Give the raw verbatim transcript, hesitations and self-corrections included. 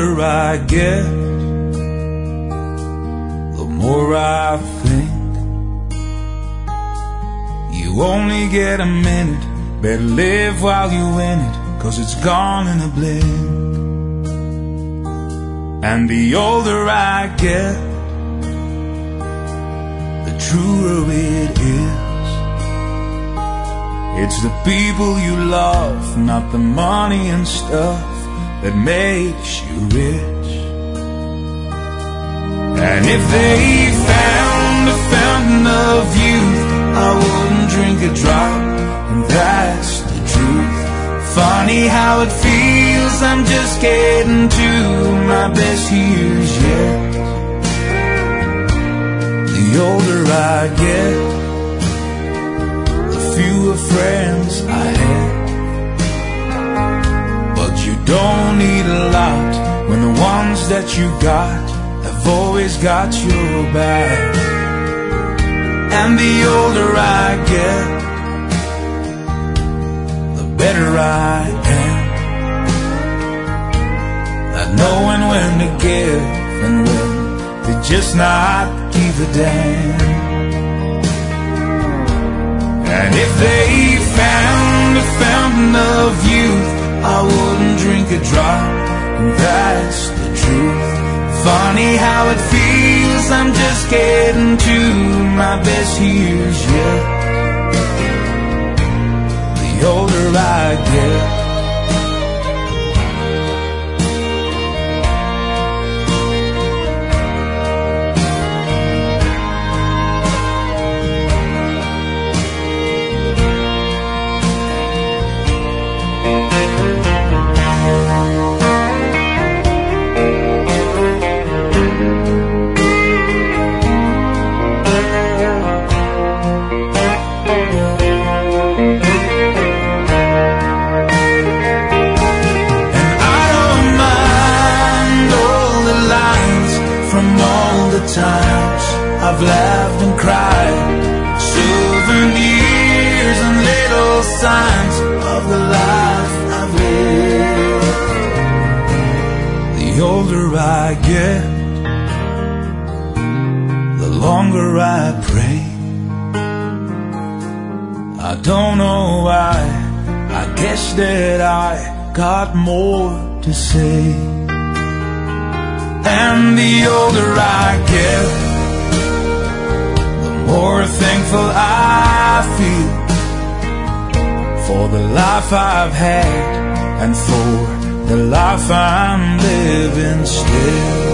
older I get, the more I think you only get a minute. Better live while you're in it, 'cause it's gone in a blink. And the older I get, the truer it is. It's the people you love, not the money and stuff, that makes you rich. And if they found a fountain of youth, I wouldn't drink a drop, and that's the truth. Funny how it feels, I'm just getting to my best years yet. The older I get, the fewer friends I have. But you don't need a lot when the ones that you got have always got your back. And the older I get, the better I am at knowing when to give and when to just not give a damn. And if they found a fountain of youth, I wouldn't drink a drop, and that's the truth. Funny how it feels, I'm just getting to my best years yet. The older I get. Times I've laughed and cried, souvenirs and little signs of the life I've lived. The older I get, the longer I pray. I don't know why, I guess that I got more to say. And the older I get, the more thankful I feel for the life I've had and for the life I'm living still.